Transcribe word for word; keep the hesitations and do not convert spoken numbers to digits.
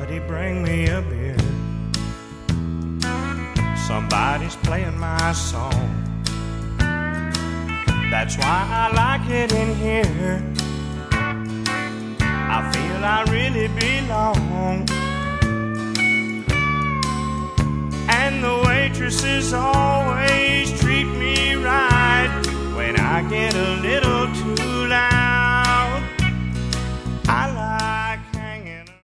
Somebody bring me a beer. Somebody's playing my song. That's why I like it in here. I feel I really belong. And the waitresses always treat me right when I get a little